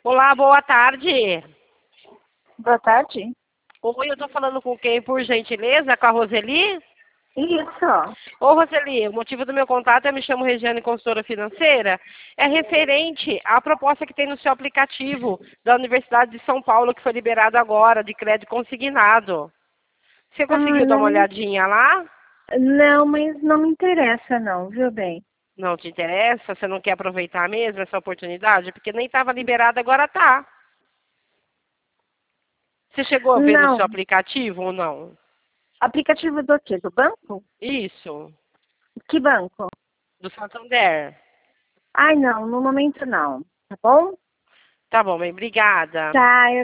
Olá, boa tarde. Boa tarde. Oi, eu tô falando com quem, por gentileza? Com a Roseli? Isso. Ô, Roseli, o motivo do meu contato me chamo Regiane, consultora financeira. É referente à proposta que tem no seu aplicativo da Universidade de São Paulo, que foi liberado agora, de crédito consignado. Você conseguiu dar uma Não, olhadinha lá? não, mas não me interessa não, viu bem? Não te interessa? Você não quer aproveitar mesmo essa oportunidade? Porque nem estava liberado, agora tá. Você chegou a ver no seu Não. aplicativo ou não? Aplicativo do quê? Do banco? Isso, Que banco? do Santander. Ai, não, no momento não. Tá bom? Tá bom, bem, obrigada. Tá,